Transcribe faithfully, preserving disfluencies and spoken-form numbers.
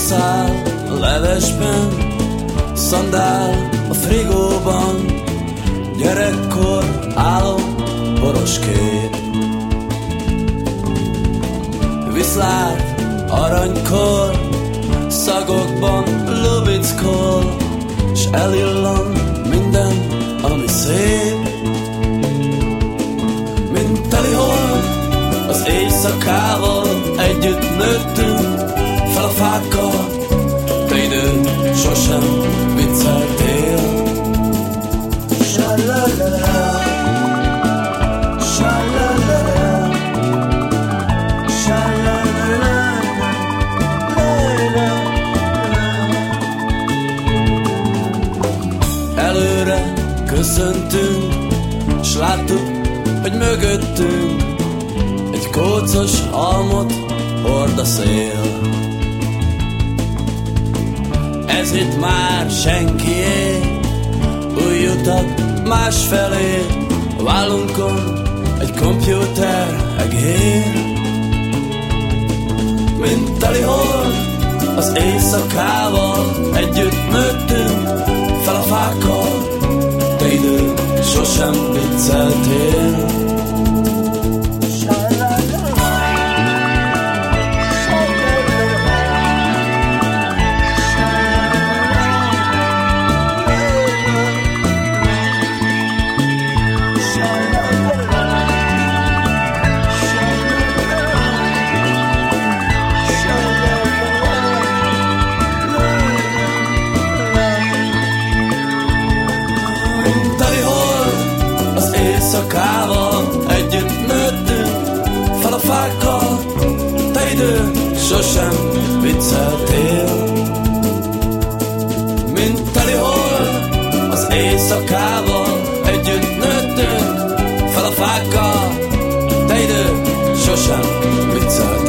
szál a levesben, szandál a frigóban, gyerekkor álom boros kép. Viszlát aranykor, szagokban lubickol, s elillan minden, ami szép. Mint teli hold, az éjszakával együtt nőttünk fel a fákkal, te időt sosem vicceltél. Sa-la-la-la, sa-la-la-la, sa-la-la-la, la-la-la. Előre köszöntünk, s láttuk, hogy mögöttünk egy kócos halmot hord a szél. Ez itt már senkié, új utat másfelé, a vállunkon egy kompjúter egér. Mint teli hold, az éjszakával együtt nőttünk fel a fákkal, te idő sosem vicceltél. Éjszakával együtt nőttünk fel a fákkal, te idő sosem vicceltél. Mint teli hold, az éjszakával együtt nőttünk fel a fákkal, te idő sosem vicceltél.